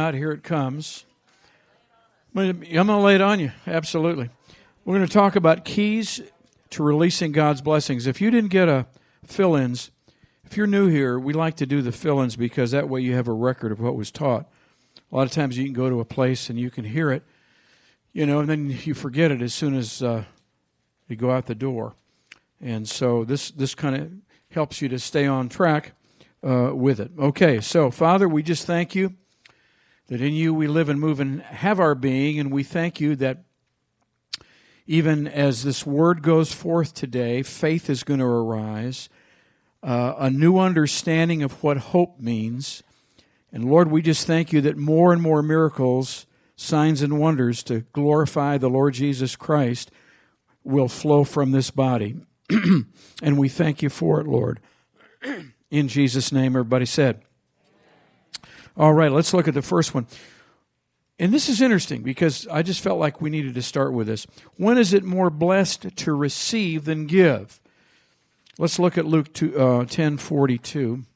not, here it comes. I'm going to lay it on you, absolutely. We're going to talk about keys to releasing God's blessings. If you didn't get a fill-ins, if you're new here, we like to do the fill-ins because that way you have a record of what was taught. A lot of times you can go to a place and you can hear it, and then you forget it as soon as you go out the door. And so this kind of helps you to stay on track with it. Okay, so Father, we just thank you that in you we live and move and have our being, and we thank you that even as this word goes forth today, faith is going to arise, a new understanding of what hope means. And Lord, we just thank you that more and more miracles, signs and wonders to glorify the Lord Jesus Christ will flow from this body. And we thank you for it, Lord. In Jesus' name, everybody said. All right, let's look at the first one. And this is interesting because I just felt like we needed to start with this. When is it more blessed to receive than give? Let's look at Luke 10:42.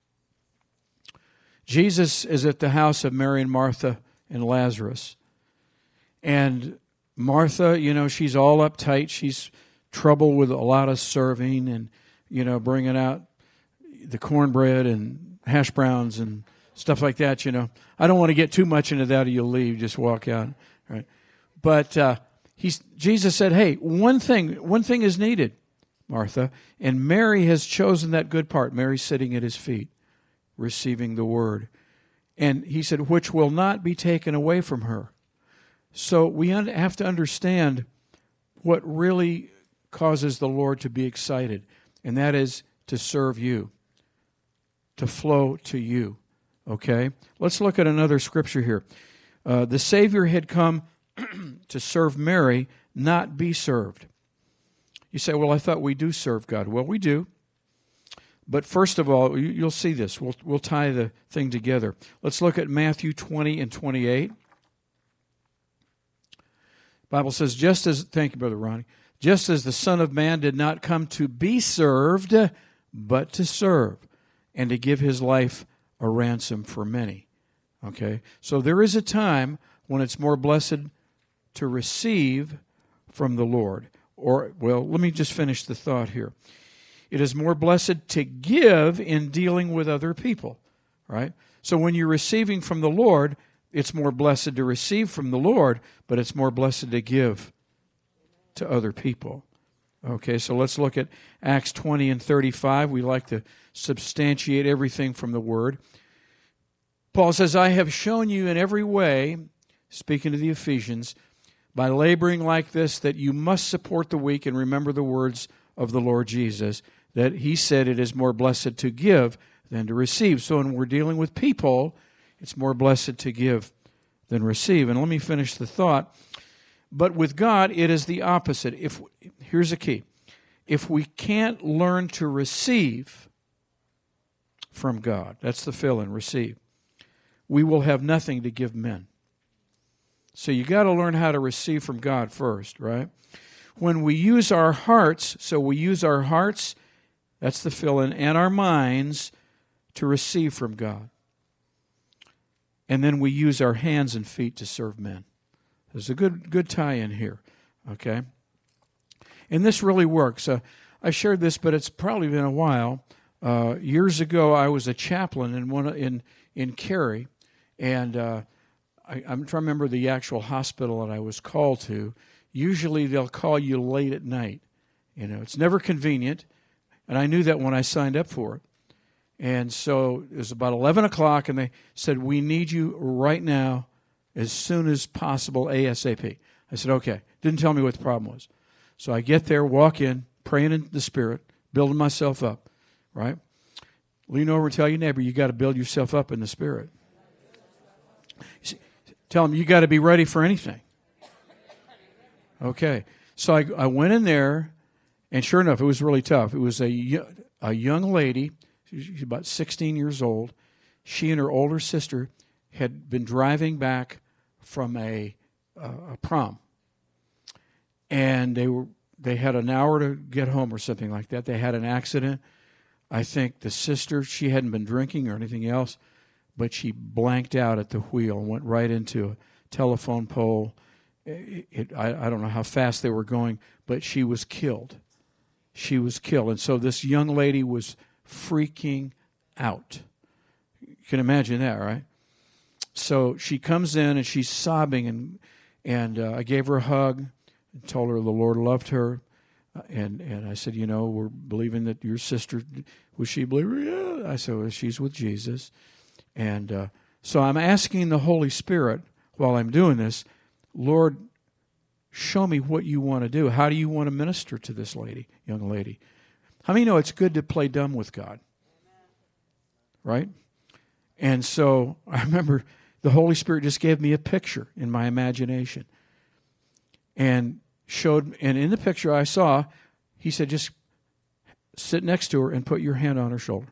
Jesus is at the house of Mary and Martha and Lazarus. And Martha, she's all uptight. She's troubled with a lot of serving and, bringing out the cornbread and hash browns and stuff like that, I don't want to get too much into that or you'll leave, just walk out. Right? But Jesus said, hey, one thing is needed, Martha, and Mary has chosen that good part. Mary's sitting at his feet, receiving the word. And he said, which will not be taken away from her. So we have to understand what really causes the Lord to be excited, and that is to serve you, to flow to you. Okay? Let's look at another scripture here. The Savior had come to serve Mary, not be served. You say, well, I thought we do serve God. Well, we do. But first of all, you'll see this. We'll tie the thing together. Let's look at Matthew 20 and 28. The Bible says, thank you, Brother Ronnie, just as the Son of Man did not come to be served, but to serve, and to give his life a ransom for many. Okay? So there is a time when it's more blessed to receive from the Lord. Let me just finish the thought here. It is more blessed to give in dealing with other people, right? So when you're receiving from the Lord, it's more blessed to receive from the Lord, but it's more blessed to give to other people. Okay, so let's look at Acts 20 and 35. We like to substantiate everything from the Word. Paul says, I have shown you in every way, speaking to the Ephesians, by laboring like this, that you must support the weak and remember the words of the Lord Jesus, that he said it is more blessed to give than to receive. So when we're dealing with people, it's more blessed to give than receive. And let me finish the thought. But with God, it is the opposite. Here's the key. If we can't learn to receive from God, that's the fill-in, receive, we will have nothing to give men. So you got to learn how to receive from God first, right? When we use our hearts, that's the fill-in, and our minds to receive from God. And then we use our hands and feet to serve men. There's a good tie-in here, okay? And this really works. I shared this, but it's probably been a while. Years ago, I was a chaplain in Cary, and I'm trying to remember the actual hospital that I was called to. Usually they'll call you late at night. It's never convenient, and I knew that when I signed up for it. And so it was about 11 o'clock, and they said, we need you right now as soon as possible, ASAP. I said, okay. Didn't tell me what the problem was. So I get there, walk in, praying in the Spirit, building myself up, right? Lean over and tell your neighbor, you got to build yourself up in the Spirit. Tell them you got to be ready for anything. Okay. So I went in there, and sure enough, it was really tough. It was a young lady. She's about 16 years old. She and her older sister had been driving back from a prom, and they had an hour to get home or something like that. They had an accident. I think the sister, she hadn't been drinking or anything else, but she blanked out at the wheel and went right into a telephone pole. I don't know how fast they were going, but she was killed. She was killed. And so this young lady was freaking out. You can imagine that, right? So she comes in and she's sobbing, and I gave her a hug and told her the Lord loved her. And I said, we're believing that your sister, was she a believer? Yeah. I said, well, she's with Jesus. And so I'm asking the Holy Spirit while I'm doing this, Lord, show me what you want to do. How do you want to minister to this young lady? How many know it's good to play dumb with God? Right? And so I remember the Holy Spirit just gave me a picture in my imagination. And in the picture I saw, he said, just sit next to her and put your hand on her shoulder.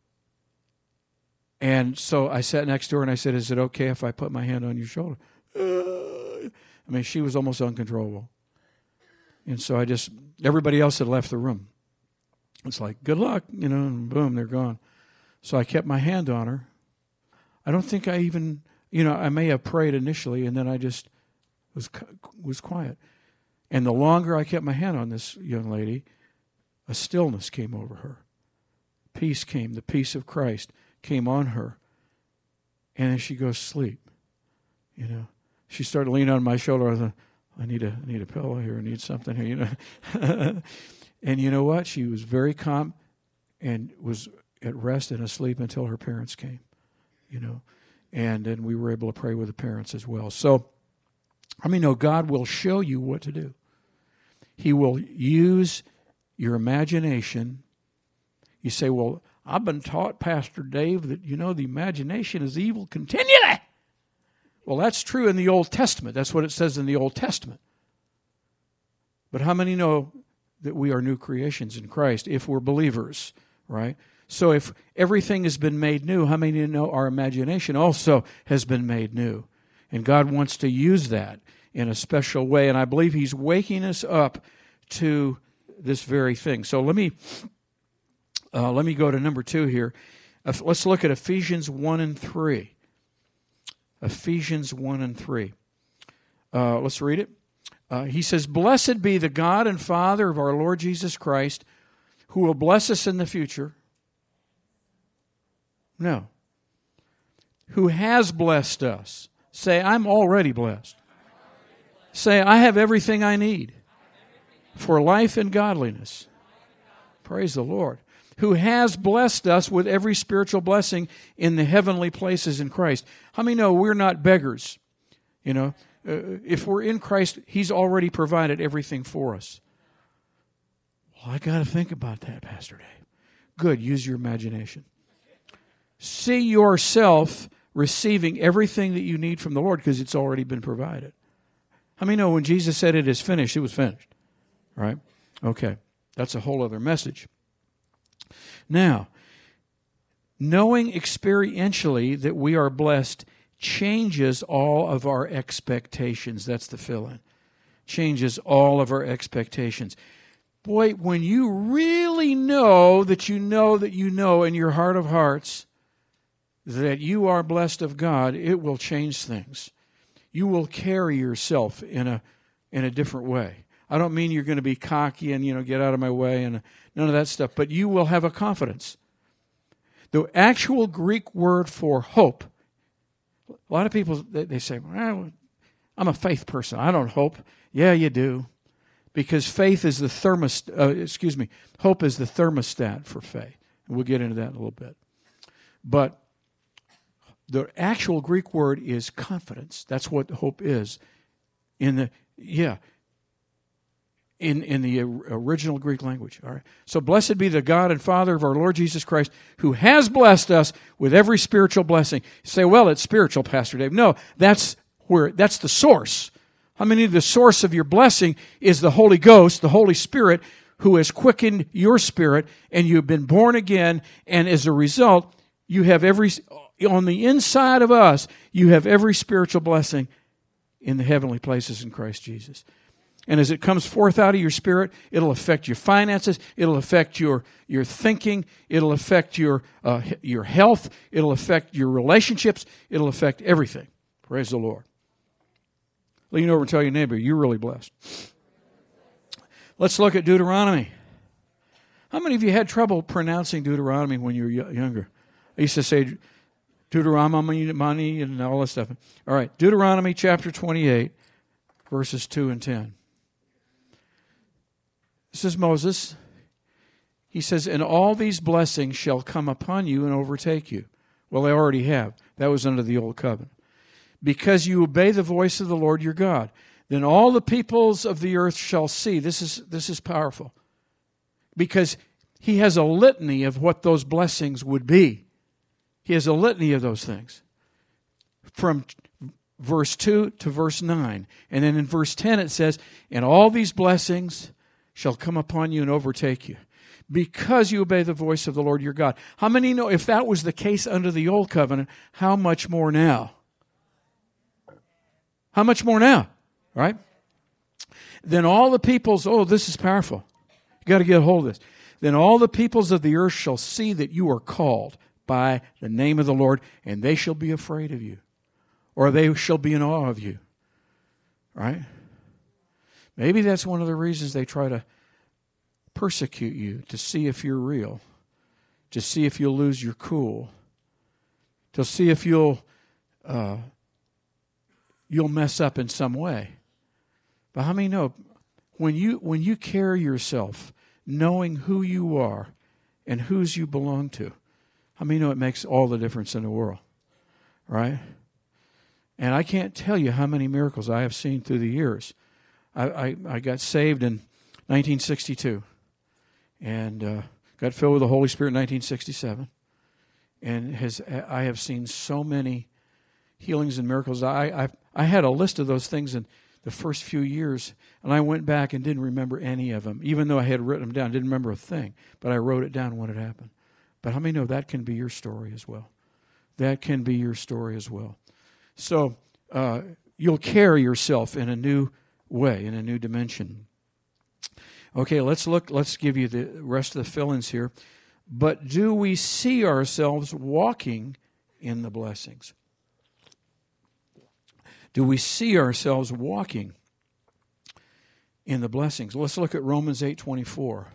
And so I sat next to her and I said, is it okay if I put my hand on your shoulder? She was almost uncontrollable. And so everybody else had left the room. It's like, good luck, and boom, they're gone. So I kept my hand on her. I don't think I even, I may have prayed initially, and then I just was quiet. And the longer I kept my hand on this young lady, a stillness came over her. Peace came, the peace of Christ came on her. And then she goes to sleep. She started leaning on my shoulder. I thought, I need a pillow here. I need something here, And you know what? She was very calm and was at rest and asleep until her parents came, And then we were able to pray with the parents as well. So, God will show you what to do. He will use your imagination. You say, well, I've been taught, Pastor Dave, that, the imagination is evil continually. Well, that's true in the Old Testament. That's what it says in the Old Testament. But how many know that we are new creations in Christ if we're believers, right? So if everything has been made new, how many know our imagination also has been made new? And God wants to use that in a special way. And I believe He's waking us up to this very thing. So let me go to number 2 here. Let's look at Ephesians 1 and 3. Ephesians 1 and 3. Let's read it. He says, blessed be the God and Father of our Lord Jesus Christ, who will bless us in the future. No. Who has blessed us. Say, I'm already blessed. Say, I have everything I need for life and godliness. Praise the Lord. Who has blessed us with every spiritual blessing in the heavenly places in Christ. How many know we're not beggars? If we're in Christ, He's already provided everything for us. Well, I got to think about that, Pastor Dave. Good, use your imagination. See yourself receiving everything that you need from the Lord because it's already been provided. How many know when Jesus said it is finished, it was finished? Right? Okay, that's a whole other message. Now, knowing experientially that we are blessed changes all of our expectations. That's the fill-in. Changes all of our expectations. Boy, when you really know that you know that you know in your heart of hearts that you are blessed of God, it will change things. You will carry yourself in a different way. I don't mean you're going to be cocky and, get out of my way and none of that stuff, but you will have a confidence. The actual Greek word for hope, a lot of people, they say, well, I'm a faith person. I don't hope. Yeah, you do. Because faith is the hope is the thermostat for faith. And we'll get into that in a little bit. But the actual Greek word is confidence. That's what hope is. In the original Greek language. All right. So blessed be the God and Father of our Lord Jesus Christ, who has blessed us with every spiritual blessing. You say, well, it's spiritual, Pastor Dave. No, that's the source. How many of the source of your blessing is the Holy Ghost, the Holy Spirit, who has quickened your spirit, and you've been born again, and as a result, you have on the inside of us, you have every spiritual blessing in the heavenly places in Christ Jesus. And as it comes forth out of your spirit, it'll affect your finances. It'll affect your thinking. It'll affect your health. It'll affect your relationships. It'll affect everything. Praise the Lord. Lean over and tell your neighbor, you're really blessed. Let's look at Deuteronomy. How many of you had trouble pronouncing Deuteronomy when you were younger? I used to say Deuteronomy, money, and all that stuff. All right, Deuteronomy chapter 28, verses 2 and 10. This is Moses. He says, and all these blessings shall come upon you and overtake you. Well, they already have. That was under the old covenant. Because you obey the voice of the Lord your God. Then all the peoples of the earth shall see. This is powerful. Because he has a litany of what those blessings would be. He has a litany of those things. From verse 2 to verse 9. And then in verse 10 it says, and all these blessings shall come upon you and overtake you, because you obey the voice of the Lord your God. How many know if that was the case under the old covenant, how much more now? How much more now? Right? Then all the peoples, this is powerful. You got to get a hold of this. Then all the peoples of the earth shall see that you are called by the name of the Lord, and they shall be afraid of you, or they shall be in awe of you. Right? Maybe that's one of the reasons they try to persecute you, to see if you're real, to see if you'll lose your cool, to see if you'll mess up in some way. But how many know when you carry yourself knowing who you are and whose you belong to, how many know it makes all the difference in the world, right? And I can't tell you how many miracles I have seen through the years. I got saved in 1962 and got filled with the Holy Spirit in 1967. And I have seen so many healings and miracles. I had a list of those things in the first few years, and I went back and didn't remember any of them. Even though I had written them down, didn't remember a thing. But I wrote it down when it happened. But how many know that can be your story as well? That can be your story as well. So you'll carry yourself in a new way, in a new dimension. Okay, let's give you the rest of the fill-ins here. But do we see ourselves walking in the blessings? Do we see ourselves walking in the blessings? Let's look at Romans 8:24.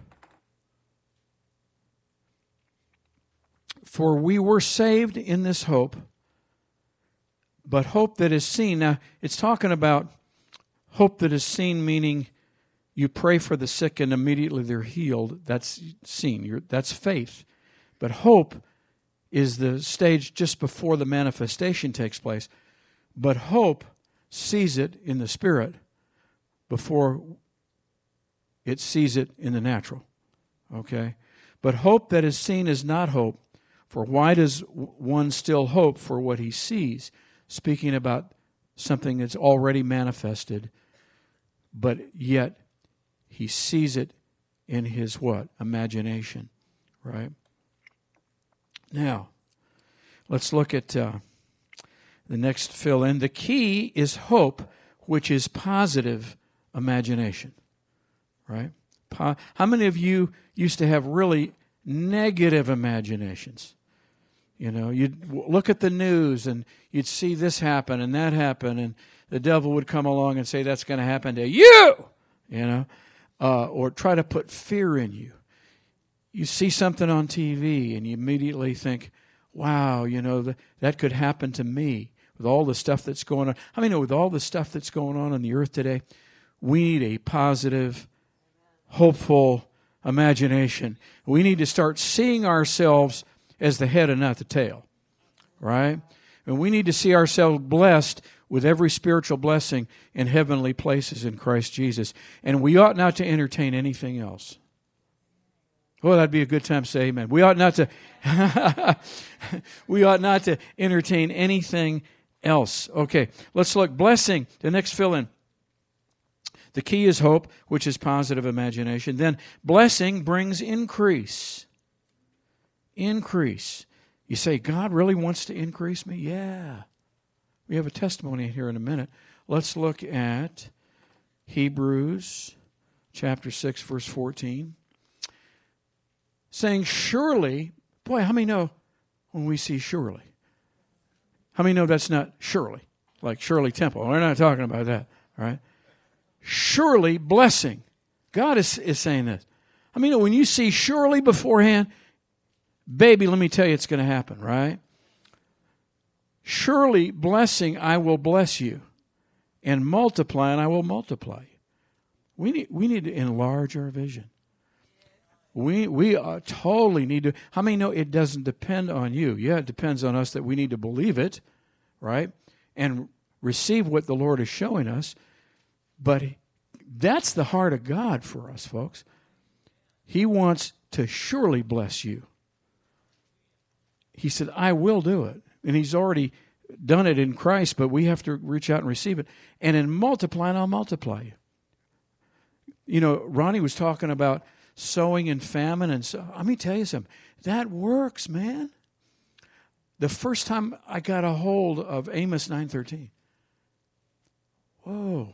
For we were saved in this hope, but hope that is seen. Now, it's talking about hope that is seen, meaning you pray for the sick and immediately they're healed. That's seen. That's faith. But hope is the stage just before the manifestation takes place. But hope sees it in the spirit before it sees it in the natural. Okay? But hope that is seen is not hope. For why does one still hope for what he sees? Speaking about something that's already manifested, but yet he sees it in his what? Imagination. Right? Now, let's look at the next fill-in. The key is hope, which is positive imagination. Right? How many of you used to have really negative imaginations? You know, you'd look at the news and you'd see this happen and that happen, and the devil would come along and say, that's going to happen to you, you know, or try to put fear in you. You see something on TV and you immediately think, wow, you know, that could happen to me with all the stuff that's going on. I mean, with all the stuff that's going on the earth today, we need a positive, hopeful imagination. We need to start seeing ourselves as the head and not the tail, right? And we need to see ourselves blessed with every spiritual blessing in heavenly places in Christ Jesus. And we ought not to entertain anything else. Well, that'd be a good time to say amen. We ought not to we ought not to entertain anything else. Okay, let's look. Blessing, the next fill-in. The key is hope, which is positive imagination. Then blessing brings increase. Increase. You say, God really wants to increase me? Yeah. We have a testimony here in a minute. Let's look at Hebrews chapter 6, verse 14, saying, surely, boy, how many know when we see surely? How many know that's not surely, like Shirley Temple? We're not talking about that, all right? Surely blessing. God is saying this. I mean, when you see surely beforehand, baby, let me tell you it's going to happen, right? Surely blessing, I will bless you, and multiply, and I will multiply you. We need to enlarge our vision. We totally need to. How many know it doesn't depend on you? Yeah, it depends on us that we need to believe it, right? And receive what the Lord is showing us. But that's the heart of God for us, folks. He wants to surely bless you. He said, I will do it. And He's already done it in Christ, but we have to reach out and receive it. And in multiplying, I'll multiply you. You know, Ronnie was talking about sowing in famine. And so, let me tell you something. That works, man. The first time I got a hold of Amos 9:13, whoa.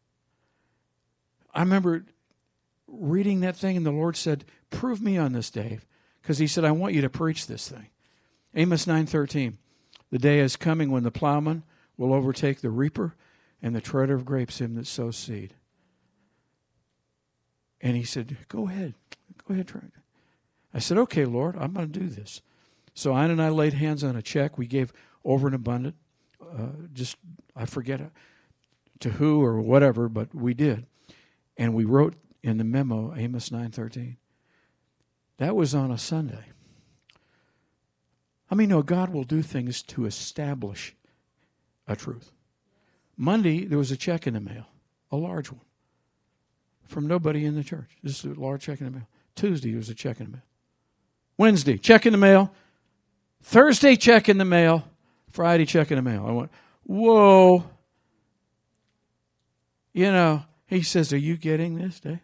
I remember reading that thing, and the Lord said, prove me on this, Dave. Because He said, I want you to preach this thing. Amos 9:13, the day is coming when the plowman will overtake the reaper, and the treader of grapes him that sows seed. And He said, go ahead, try it. I said, okay, Lord, I'm going to do this. So Ann and I laid hands on a check. We gave over and abundant, I forget to who or whatever, but we did. And we wrote in the memo, Amos 9:13. That was on a Sunday. I mean, no, God will do things to establish a truth. Monday, there was a check in the mail, a large one, from nobody in the church. This is a large check in the mail. Tuesday, there was a check in the mail. Wednesday, check in the mail. Thursday, check in the mail. Friday, check in the mail. I went, whoa. You know, He says, are you getting this, Dave?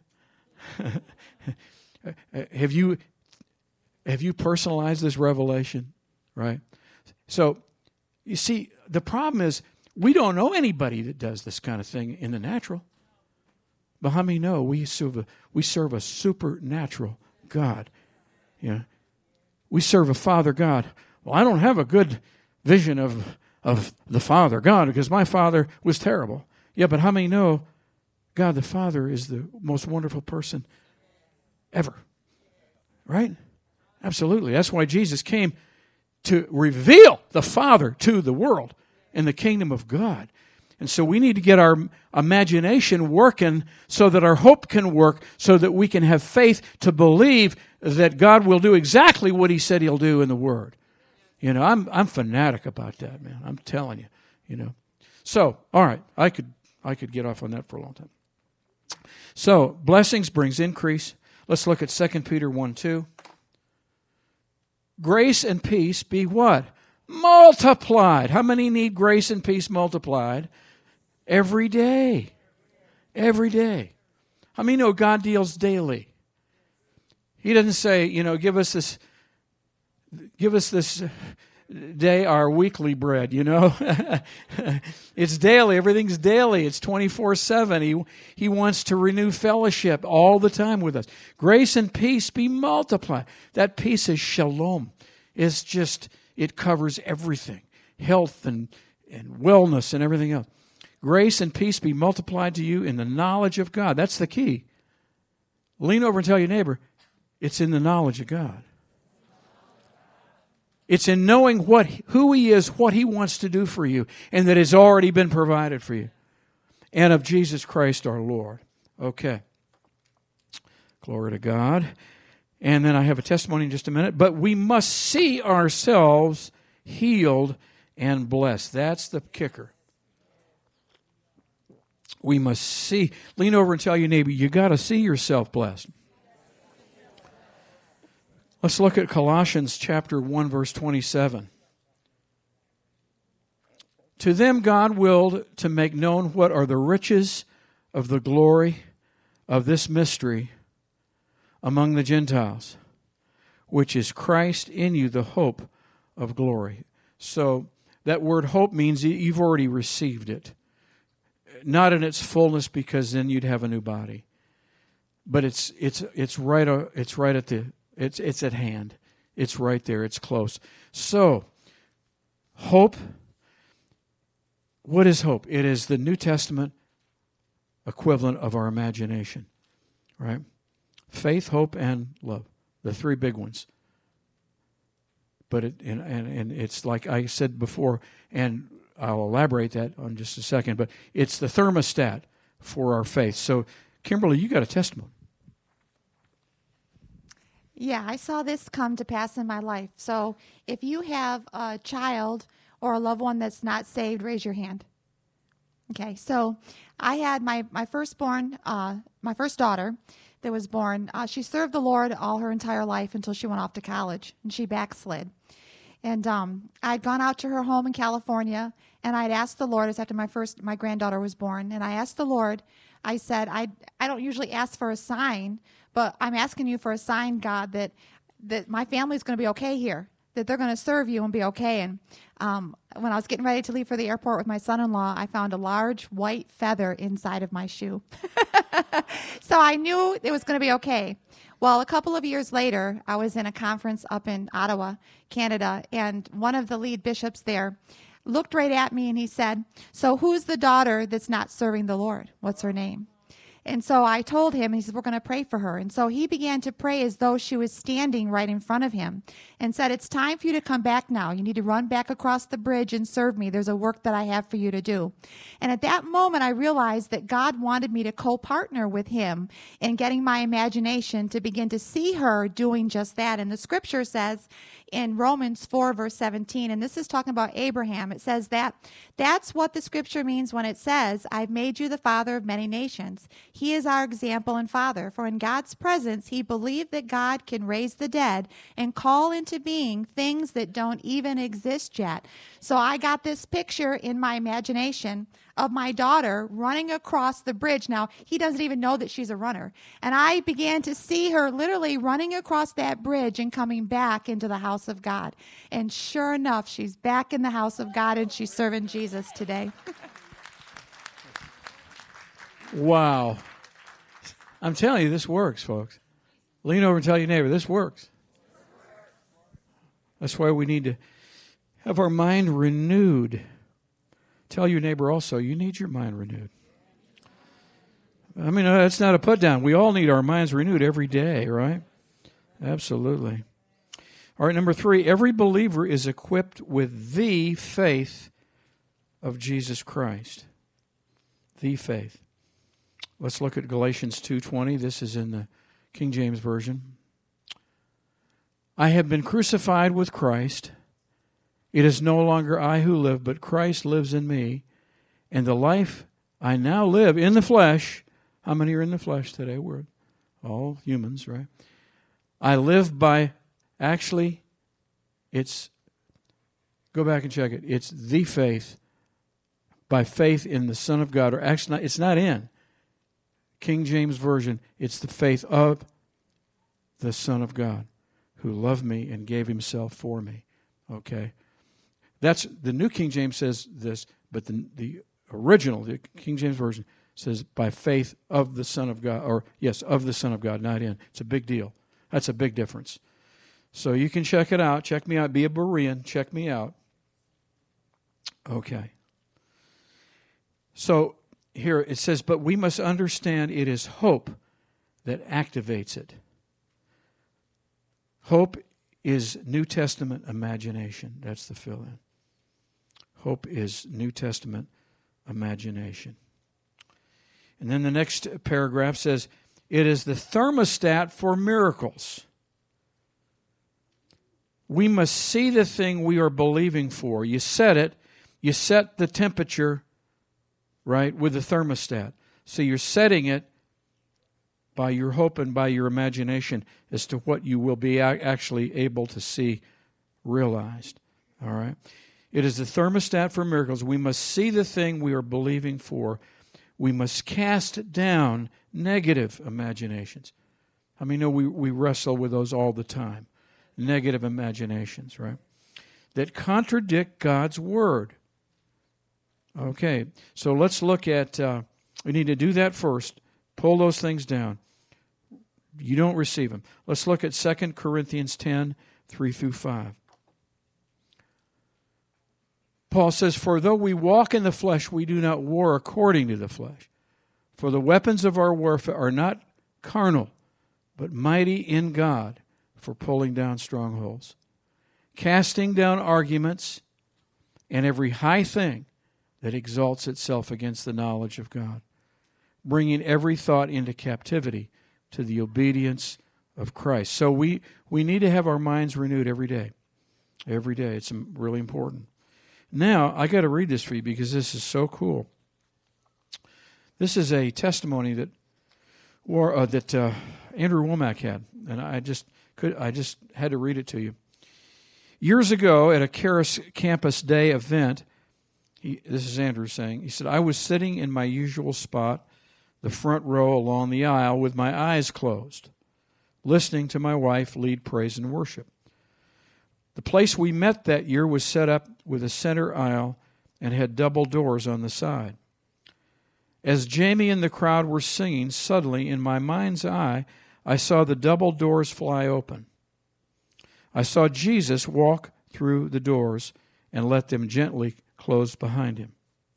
Have you personalized this revelation? Right? So, you see, the problem is we don't know anybody that does this kind of thing in the natural. But how many know we serve a supernatural God? You know, we serve a Father God. Well, I don't have a good vision of the Father God because my father was terrible. Yeah, but how many know God the Father is the most wonderful person ever? Right? Absolutely. That's why Jesus came to reveal the Father to the world in the kingdom of God. And so we need to get our imagination working so that our hope can work, so that we can have faith to believe that God will do exactly what He said He'll do in the Word. You know, I'm fanatic about that, man. I'm telling you, you know. So, all right, I could get off on that for a long time. So, blessings brings increase. Let's look at 2 Peter 1:2. Grace and peace be what? Multiplied. How many need grace and peace multiplied? Every day. Every day. How many know God deals daily? He doesn't say, you know, give us this day our weekly bread, you know. It's daily. Everything's daily. It's 24/7. He wants to renew fellowship all the time with us. Grace and peace be multiplied. That peace is shalom. It's just, it covers everything. Health and wellness and everything else. Grace and peace be multiplied to you in the knowledge of God. That's the key. Lean over and tell your neighbor, it's in the knowledge of God. It's in knowing who He is, what He wants to do for you, and that it's already been provided for you. And of Jesus Christ our Lord. Okay. Glory to God. And then I have a testimony in just a minute. But we must see ourselves healed and blessed. That's the kicker. We must see. Lean over and tell your neighbor, you got to see yourself blessed. Let's look at Colossians chapter 1, verse 27. To them God willed to make known what are the riches of the glory of this mystery among the Gentiles, which is Christ in you, the hope of glory. So that word hope means you've already received it. not in its fullness, because then you'd have a new body. But it's right at it's at hand. It's right there. It's close. So, hope. What is hope? It is the New Testament equivalent of our imagination, right? Faith, hope, and love. The three big ones. But it's like I said before, and I'll elaborate that on just a second, but it's the thermostat for our faith. So, Kimberly, you got a testimony. Yeah, I saw this come to pass in my life. So if you have a child or a loved one that's not saved, raise your hand. Okay, so I had my firstborn, my first daughter that was born. She served the Lord all her entire life until she went off to college, and she backslid. And I'd gone out to her home in California, and I'd asked the Lord, it's after my granddaughter was born, and I asked the Lord, I said, I don't usually ask for a sign, but I'm asking you for a sign, God, that my family's going to be okay here, that they're going to serve you and be okay. And when I was getting ready to leave for the airport with my son-in-law, I found a large white feather inside of my shoe. So I knew it was going to be okay. Well, a couple of years later, I was in a conference up in Ottawa, Canada, and one of the lead bishops there looked right at me and he said, "So who's the daughter that's not serving the Lord? What's her name?" And so I told him, and he said, "We're going to pray for her." And so he began to pray as though she was standing right in front of him and said, "It's time for you to come back now. You need to run back across the bridge and serve me. There's a work that I have for you to do." And at that moment, I realized that God wanted me to co-partner with him in getting my imagination to begin to see her doing just that. And the scripture says in Romans 4, verse 17, and this is talking about Abraham, it says that's what the scripture means when it says, "I've made you the father of many nations." He is our example and father, for in God's presence, he believed that God can raise the dead and call into being things that don't even exist yet. So I got this picture in my imagination of my daughter running across the bridge. Now, he doesn't even know that she's a runner. And I began to see her literally running across that bridge and coming back into the house of God. And sure enough, she's back in the house of God and she's serving Jesus today. Wow. I'm telling you, this works, folks. Lean over and tell your neighbor, this works. That's why we need to have our mind renewed. Tell your neighbor also, you need your mind renewed. I mean, that's not a put down. We all need our minds renewed every day, right? Absolutely. All right, number 3, every believer is equipped with the faith of Jesus Christ. The faith. Let's look at Galatians 2:20. This is in the King James Version. "I have been crucified with Christ. It is no longer I who live, but Christ lives in me. And the life I now live in the flesh," how many are in the flesh today? We're all humans, right? "I live by," actually, go back and check it. It's the faith, by faith in the Son of God. Or actually, it's not in King James Version. It's the faith of the Son of God, who loved me and gave himself for me. Okay? That's the New King James says this, but the original, the King James Version, says by faith of the Son of God, or yes, of the Son of God, not in. It's a big deal. That's a big difference. So you can check it out. Check me out. Be a Berean. Check me out. Okay. So here it says, but we must understand it is hope that activates it. Hope is New Testament imagination. That's the fill-in. Hope is New Testament imagination. And then the next paragraph says, it is the thermostat for miracles. We must see the thing we are believing for. You set it. You set the temperature, right, with the thermostat. So you're setting it by your hope and by your imagination as to what you will be actually able to see realized. All right? It is the thermostat for miracles. We must see the thing we are believing for. We must cast down negative imaginations. I mean, we wrestle with those all the time. Negative imaginations, right? That contradict God's Word. Okay, so let's look at, we need to do that first. Pull those things down. You don't receive them. Let's look at 2 Corinthians 10, 3 through 5. Paul says, "For though we walk in the flesh, we do not war according to the flesh. For the weapons of our warfare are not carnal, but mighty in God for pulling down strongholds, casting down arguments and every high thing that exalts itself against the knowledge of God, bringing every thought into captivity to the obedience of Christ." So we need to have our minds renewed every day. Every day. It's really important. Now, I got to read this for you because this is so cool. This is a testimony that Andrew Womack had, and I just had to read it to you. Years ago, at a Charis Campus Day event, this is Andrew saying, he said, "I was sitting in my usual spot, the front row along the aisle, with my eyes closed, listening to my wife lead praise and worship. The place we met that year was set up with a center aisle and had double doors on the side. As Jamie and the crowd were singing, suddenly, in my mind's eye, I saw the double doors fly open. I saw Jesus walk through the doors and let them gently close behind him."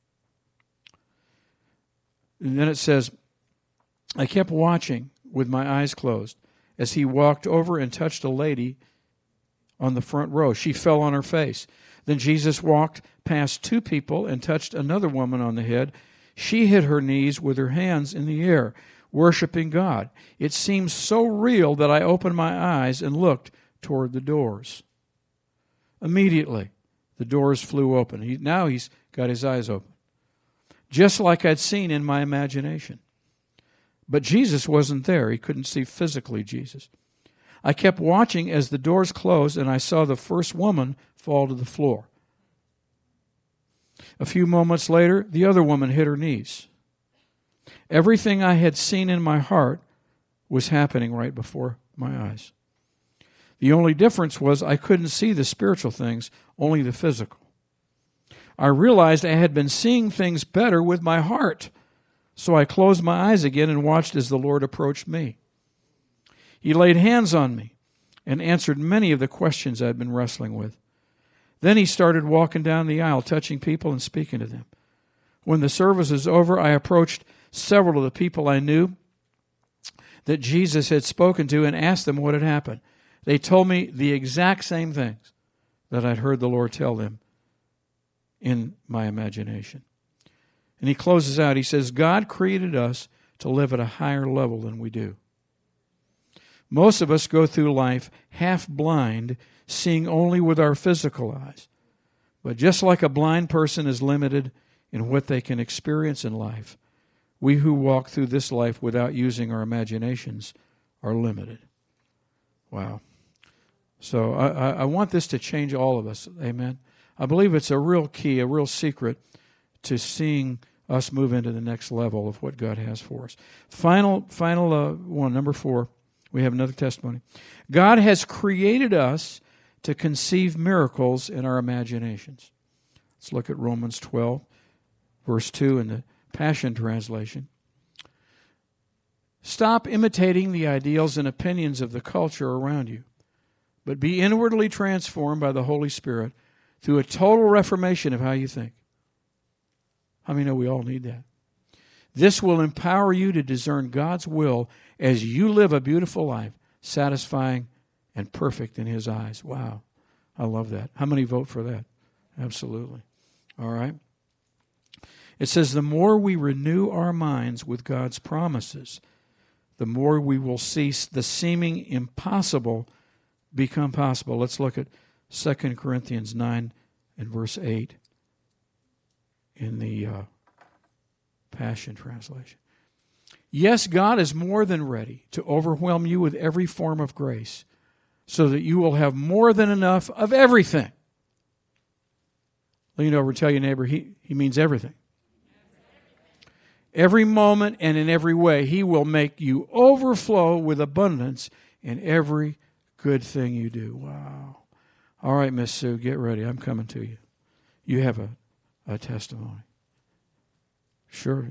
And then it says, "I kept watching with my eyes closed as he walked over and touched a lady on the front row. She fell on her face. Then Jesus walked past two people and touched another woman on the head. She hit her knees with her hands in the air, worshiping God. It seemed so real that I opened my eyes and looked toward the doors. Immediately, the doors flew open." Now he's got his eyes open. "Just like I'd seen in my imagination. But Jesus wasn't there. He couldn't see physically Jesus. I kept watching as the doors closed, and I saw the first woman fall to the floor. A few moments later, the other woman hit her knees. Everything I had seen in my heart was happening right before my eyes. The only difference was I couldn't see the spiritual things, only the physical. I realized I had been seeing things better with my heart, so I closed my eyes again and watched as the Lord approached me. He laid hands on me and answered many of the questions I'd been wrestling with. Then he started walking down the aisle, touching people and speaking to them. When the service was over, I approached several of the people I knew that Jesus had spoken to and asked them what had happened. They told me the exact same things that I'd heard the Lord tell them in my imagination. And he closes out, he says, God created us to live at a higher level than we do. Most of us go through life half blind, seeing only with our physical eyes. But just like a blind person is limited in what they can experience in life, we who walk through this life without using our imaginations are limited. Wow. So I want this to change all of us. Amen. I believe it's a real key, a real secret to seeing us move into the next level of what God has for us. Final one, number 4. We have another testimony. God has created us to conceive miracles in our imaginations. Let's look at Romans 12, verse 2 in the Passion Translation. Stop imitating the ideals and opinions of the culture around you, but be inwardly transformed by the Holy Spirit through a total reformation of how you think. How many know we all need that? This will empower you to discern God's will as you live a beautiful life, satisfying and perfect in His eyes. Wow, I love that. How many vote for that? Absolutely. All right. It says, the more we renew our minds with God's promises, the more we will see the seeming impossible become possible. Let's look at 2 Corinthians 9 and verse 8 in the Passion Translation. Yes, God is more than ready to overwhelm you with every form of grace so that you will have more than enough of everything. Lean over and tell your neighbor, he means everything. Every moment and in every way, He will make you overflow with abundance in every good thing you do. Wow. All right, Miss Sue, get ready. I'm coming to you. You have a testimony. sure.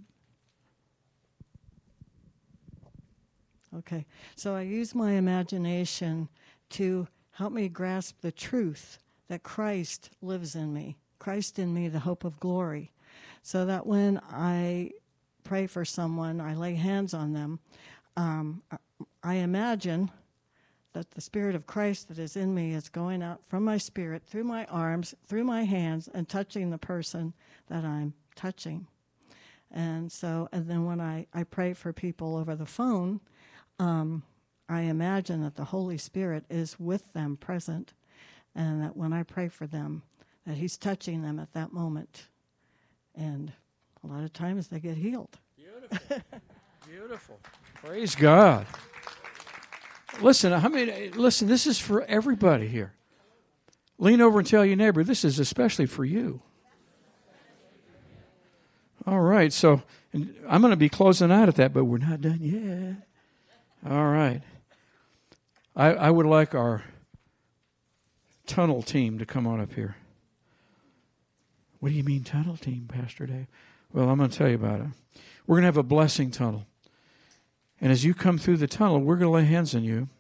Okay. So I use my imagination to help me grasp the truth that Christ lives in me. Christ in me, the hope of glory. So that when I pray for someone, I lay hands on them, I imagine that the Spirit of Christ that is in me is going out from my spirit, through my arms, through my hands, and touching the person that I'm touching. And then when I pray for people over the phone, I imagine that the Holy Spirit is with them, present, and that when I pray for them, that He's touching them at that moment. And a lot of times they get healed. Beautiful. Beautiful. Praise God. Listen, this is for everybody here. Lean over and tell your neighbor, this is especially for you. All right, so I'm going to be closing out at that, but we're not done yet. All right. I would like our tunnel team to come on up here. What do you mean tunnel team, Pastor Dave? Well, I'm going to tell you about it. We're going to have a blessing tunnel. And as you come through the tunnel, we're going to lay hands on you.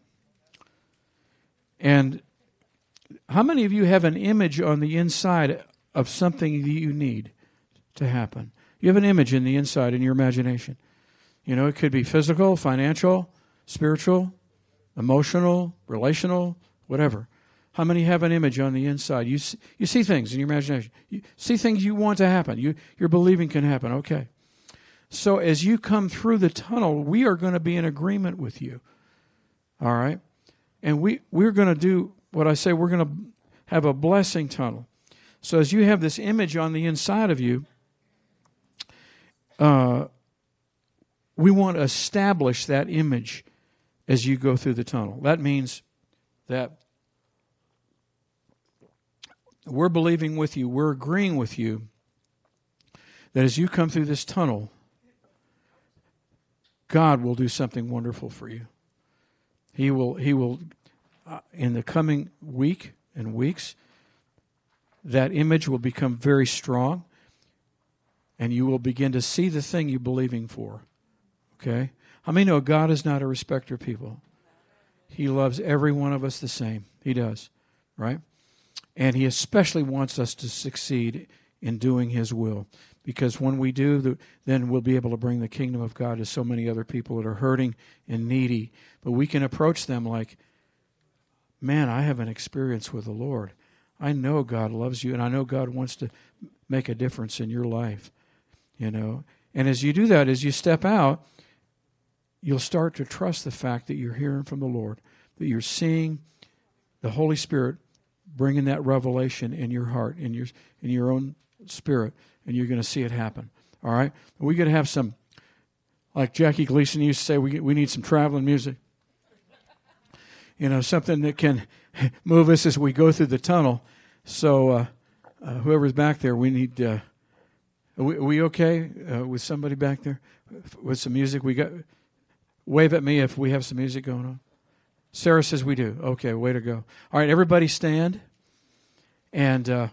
And how many of you have an image on the inside of something that you need to happen? You have an image in the inside in your imagination. You know, it could be physical, financial, spiritual, emotional, relational, whatever. How many have an image on the inside? You see things in your imagination. You see things you want to happen. You're believing can happen. Okay. So as you come through the tunnel, we are going to be in agreement with you. All right? And we're going to do what I say, we're going to have a blessing tunnel. So as you have this image on the inside of you, we want to establish that image as you go through the tunnel. That means that we're believing with you, we're agreeing with you that as you come through this tunnel, God will do something wonderful for you. He will in the coming week and weeks, that image will become very strong, and you will begin to see the thing you're believing for. Okay? How many know God is not a respecter of people? He loves every one of us the same. He does, right? And He especially wants us to succeed in doing His will. Because when we do, then we'll be able to bring the kingdom of God to so many other people that are hurting and needy. But we can approach them like, man, I have an experience with the Lord. I know God loves you, and I know God wants to make a difference in your life. You know, and as you do that, as you step out, you'll start to trust the fact that you're hearing from the Lord, that you're seeing the Holy Spirit bringing that revelation in your heart, in your own spirit, and you're going to see it happen. All right? We're going to have some, like Jackie Gleason used to say, we need some traveling music. You know, something that can move us as we go through the tunnel. So whoever's back there, we need... Are we okay with somebody back there with some music? Wave at me if we have some music going on. Sarah says we do. Okay, way to go. All right, everybody stand. And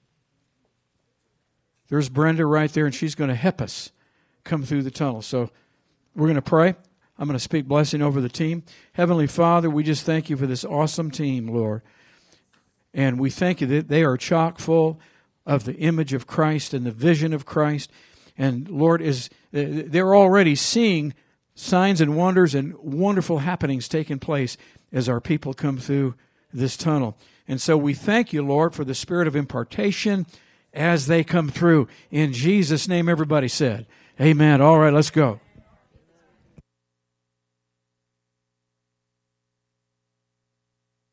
there's Brenda right there, and she's going to help us come through the tunnel. So we're going to pray. I'm going to speak blessing over the team. Heavenly Father, we just thank you for this awesome team, Lord. And we thank you that they are chock full of the image of Christ and the vision of Christ. And Lord, they're already seeing signs and wonders and wonderful happenings taking place as our people come through this tunnel. And so we thank you, Lord, for the spirit of impartation as they come through. In Jesus' name, everybody said, amen. All right, let's go.